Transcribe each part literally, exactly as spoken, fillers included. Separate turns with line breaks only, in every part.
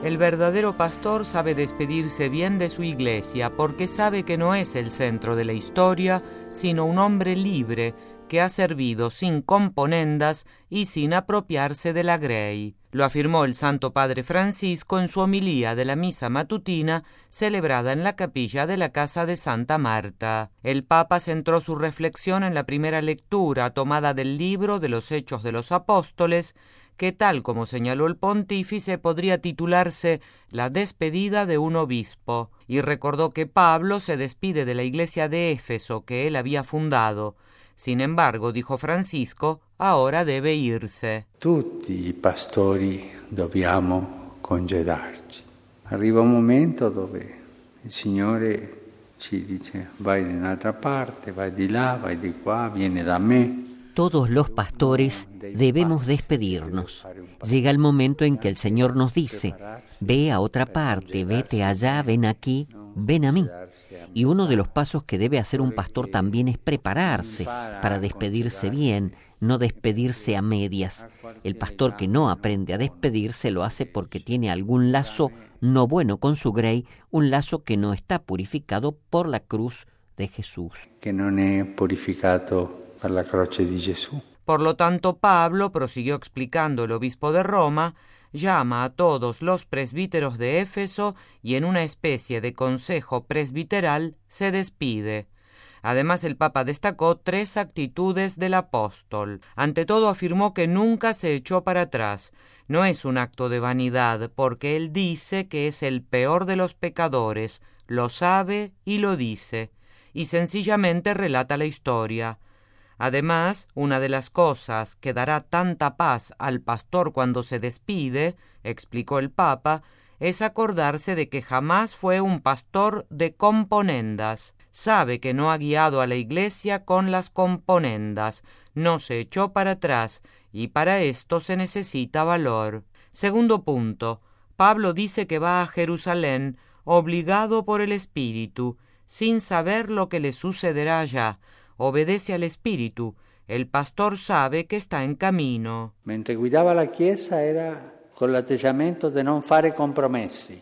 El verdadero pastor sabe despedirse bien de su iglesia porque sabe que no es el centro de la historia, sino un hombre libre que ha servido sin componendas y sin apropiarse de la grey. Lo afirmó el Santo Padre Francisco en su homilía de la misa matutina celebrada en la capilla de la casa de Santa Marta. El Papa centró su reflexión en la primera lectura tomada del libro de los Hechos de los Apóstoles, que tal como señaló el pontífice podría titularse La despedida de un obispo, y recordó que Pablo se despide de la iglesia de Éfeso que él había fundado. Sin embargo, dijo Francisco, ahora debe irse.
Tutti i pastori dobbiamo congedarci. Arriva un momento dove il Signore ci dice vai da un'altra parte, vai di là, vai di qua, vieni da me.
Todos los pastores debemos despedirnos. Llega el momento en que el Señor nos dice, ve a otra parte, vete allá, ven aquí, ven a mí. Y uno de los pasos que debe hacer un pastor también es prepararse para despedirse bien, no despedirse a medias. El pastor que no aprende a despedirse lo hace porque tiene algún lazo no bueno con su grey, un lazo que no está purificado por la cruz de Jesús.
Que no è purificato por la croce di Gesù.
Por lo tanto, Pablo, prosiguió explicando el obispo de Roma, llama a todos los presbíteros de Éfeso y en una especie de consejo presbiteral se despide. Además, el Papa destacó tres actitudes del apóstol. Ante todo, afirmó que nunca se echó para atrás. No es un acto de vanidad, porque él dice que es el peor de los pecadores, lo sabe y lo dice, y sencillamente relata la historia. Además, una de las cosas que dará tanta paz al pastor cuando se despide, explicó el Papa, es acordarse de que jamás fue un pastor de componendas. Sabe que no ha guiado a la iglesia con las componendas, no se echó para atrás, y para esto se necesita valor. Segundo punto, Pablo dice que va a Jerusalén obligado por el Espíritu, sin saber lo que le sucederá allá. Obedece al Espíritu. El pastor sabe que está en camino.
Mentre guidava la Chiesa era con l'atteggiamento di non fare compromessi.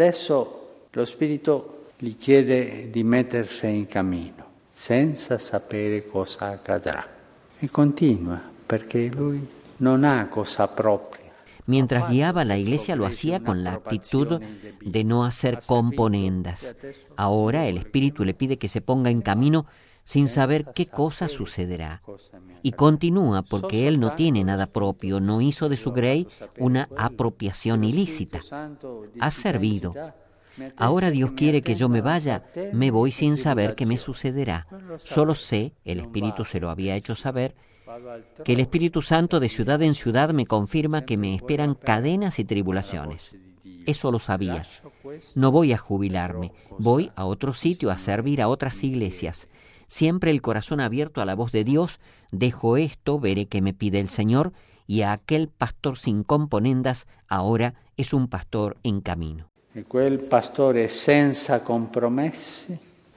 Adesso lo Spirito gli chiede di mettersi in cammino, senza sapere cosa accadrà. E continua, perché lui non ha cosa propria.
Mientras guiaba la iglesia lo hacía con la actitud de no hacer componendas. Ahora el Espíritu le pide que se ponga en camino sin saber qué cosa sucederá. Y continúa porque él no tiene nada propio, no hizo de su grey una apropiación ilícita. Ha servido. Ahora Dios quiere que yo me vaya, me voy sin saber qué me sucederá. Solo sé, el Espíritu se lo había hecho saber, que el Espíritu Santo de ciudad en ciudad me confirma que me esperan cadenas y tribulaciones. Eso lo sabía. No voy a jubilarme, voy a otro sitio a servir a otras iglesias. Siempre el corazón abierto a la voz de Dios, dejo esto, veré qué me pide el Señor, y a aquel pastor sin componendas ahora es un pastor en camino.
E quel pastore senza compromessi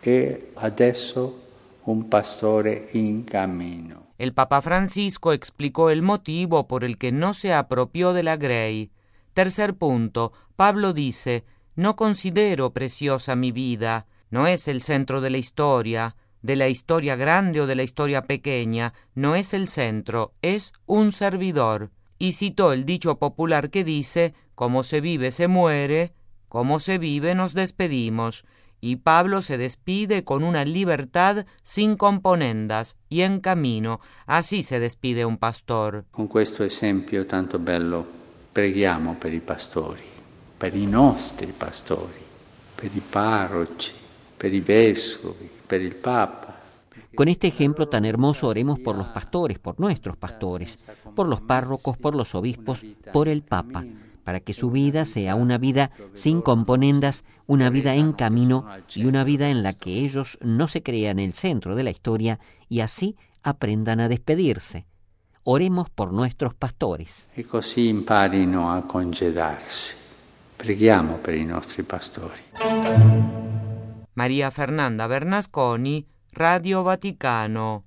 è adesso un pastore in cammino.
El Papa Francisco explicó el motivo por el que no se apropió de la grey. Tercer punto, Pablo dice, no considero preciosa mi vida, no es el centro de la historia, de la historia grande o de la historia pequeña, no es el centro, es un servidor. Y citó el dicho popular que dice, como se vive se muere, como se vive nos despedimos. Y Pablo se despide con una libertad sin componendas y en camino. Así se despide un pastor.
Con questo esempio tanto bello, preghiamo per i pastori, per i nostri pastori, per i parroci, per i vescovi, per il Papa.
Con este ejemplo tan hermoso oremos por los pastores, por nuestros pastores, por los párrocos, por los obispos, por el Papa, para que su vida sea una vida sin componendas, una vida en camino y una vida en la que ellos no se crean el centro de la historia y así aprendan a despedirse. Oremos por nuestros pastores.
E così imparino a congedarsi. Preghiamo per i nostri pastori.
María Fernanda Bernasconi, Radio Vaticano.